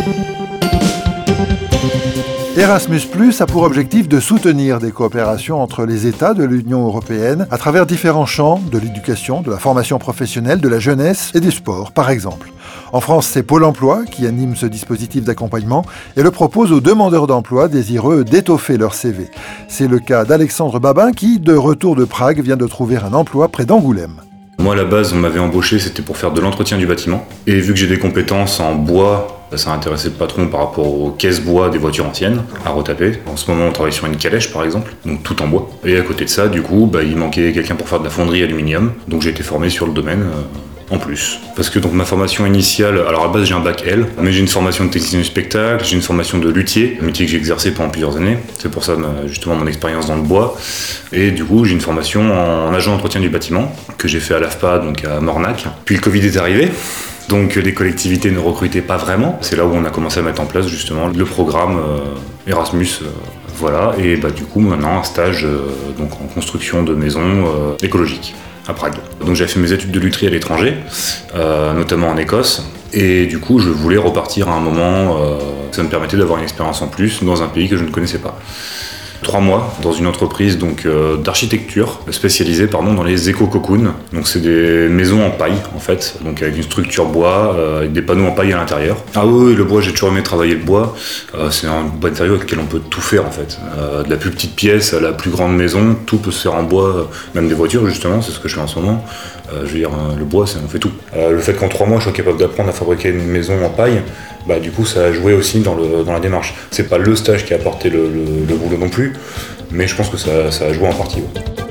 Erasmus+ a pour objectif de soutenir des coopérations entre les États de l'Union européenne à travers différents champs, de l'éducation, de la formation professionnelle, de la jeunesse et du sport, par exemple. En France, c'est Pôle emploi qui anime ce dispositif d'accompagnement et le propose aux demandeurs d'emploi désireux d'étoffer leur CV. C'est le cas d'Alexandre Babin qui, de retour de Prague, vient de trouver un emploi près d'Angoulême. Moi, à la base, on m'avait embauché, c'était pour faire de l'entretien du bâtiment. Et vu que j'ai des compétences en bois, ça intéressait le patron par rapport aux caisses bois des voitures anciennes à retaper. En ce moment, on travaille sur une calèche, par exemple, donc tout en bois. Et à côté de ça, du coup, il manquait quelqu'un pour faire de la fonderie aluminium. Donc j'ai été formé sur le domaine en plus. Parce que donc ma formation initiale, alors à la base j'ai un bac L, mais j'ai une formation de technicien du spectacle, j'ai une formation de luthier, un métier que j'ai exercé pendant plusieurs années. C'est pour ça justement mon expérience dans le bois. Et du coup j'ai une formation en agent d'entretien du bâtiment que j'ai fait à l'AFPA, donc à Mornac. Puis le Covid est arrivé. Donc les collectivités ne recrutaient pas vraiment. C'est là où on a commencé à mettre en place justement le programme Erasmus. Voilà, et du coup maintenant un stage donc en construction de maisons écologiques à Prague. Donc j'ai fait mes études de lutherie à l'étranger, notamment en Écosse, et du coup je voulais repartir à un moment, ça me permettait d'avoir une expérience en plus dans un pays que je ne connaissais pas. 3 mois dans une entreprise d'architecture spécialisée dans les éco-cocoons. Donc c'est des maisons en paille en fait, donc avec une structure bois, avec des panneaux en paille à l'intérieur. Ah oui, le bois, j'ai toujours aimé travailler le bois. C'est un matériau avec lequel on peut tout faire en fait. De la plus petite pièce à la plus grande maison, tout peut se faire en bois, même des voitures justement, c'est ce que je fais en ce moment. Le bois, on fait tout. Le fait qu'en 3 mois je sois capable d'apprendre à fabriquer une maison en paille, du coup ça a joué aussi dans la démarche. C'est pas le stage qui a apporté le boulot non plus, mais je pense que ça a joué en partie. Ouais.